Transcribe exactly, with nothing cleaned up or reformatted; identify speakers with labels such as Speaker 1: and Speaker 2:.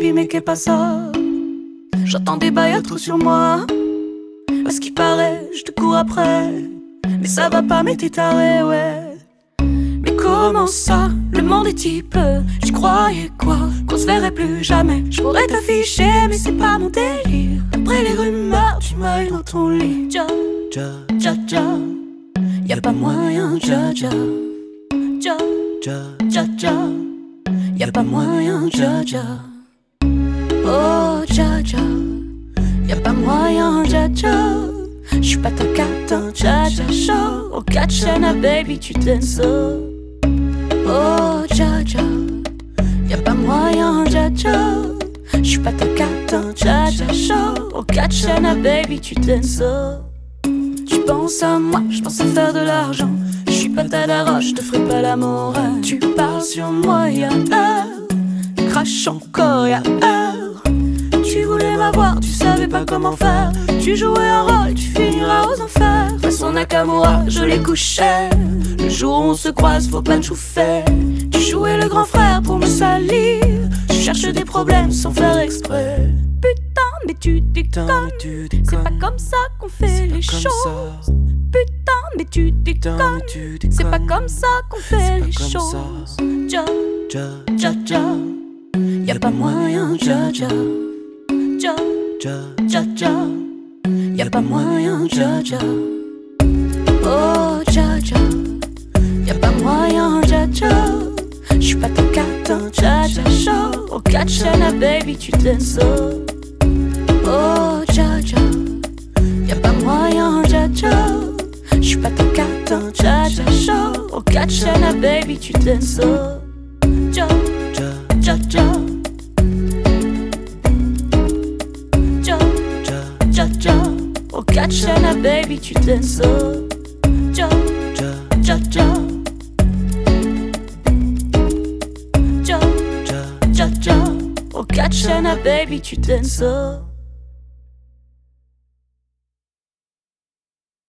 Speaker 1: papi, mais qu'est pas ça? J'entends des bails à trop sur moi. À ce qui paraît, je te cours après. Mais ça va pas, mais t'es taré, ouais. Mais comment ça, le monde est type? Tu croyais quoi? Qu'on se verrait plus jamais? Je pourrais t'afficher, mais c'est pas mon délire. Après les rumeurs, tu m'ailles dans ton lit. Ja, ja, ja, ja. Y'a pas moyen, ja, ja. Ja, ja, ja, ja. Y'a pas moyen, ja, ja. Oh, ja, ja. Y'a pas moyen, ja, ja. J'suis pas ta catin, ja, ja, show. Oh, Katchana, baby, tu danses. Oh, ja, ja. Y'a pas moyen, ja, ja. J'suis pas ta catin, ja, ja, show. Oh, Katchana, baby, tu danses. Tu penses à moi, j'pense à faire de l'argent. J'suis pas ta daroche, j'te ferai pas l'amour. Tu parles sur moi, y'a heure. Crache encore, y'a heure. Tu voulais m'avoir, tu savais pas comment faire. Tu jouais un rôle, tu finiras aux enfers. Façon Nakamura, je les couchais. Le jour où on se croise, faut pas te chauffer. Tu jouais le grand frère pour me salir. Tu cherches des problèmes sans faire exprès. Putain, mais tu déconnes. C'est pas comme ça qu'on fait les choses. Putain, mais tu déconnes. C'est pas comme ça qu'on fait les choses. Ja, ja, ja, ja. Y'a pas moyen, ja, ja. Ja, ja, ja, ja. Y'a pas moyen, ja, ja. Oh, ja, ja. Y'a pas moyen, ja, ja. J'suis pas ton catin, ja, ja, show. Oh, Katchana, baby, tu danses. Oh, ja, ja. Y'a pas moyen, ja, ja. J'suis pas ton catin, ja, ja, show. Oh, Katchana, baby, tu danses. Ja, ja, ja, ja. Ja, ja, oh Katchana, baby, tu danses. Ja, ja, ja, ja. Ja, ja, ja, ja. Oh Katchana, baby, tu danses.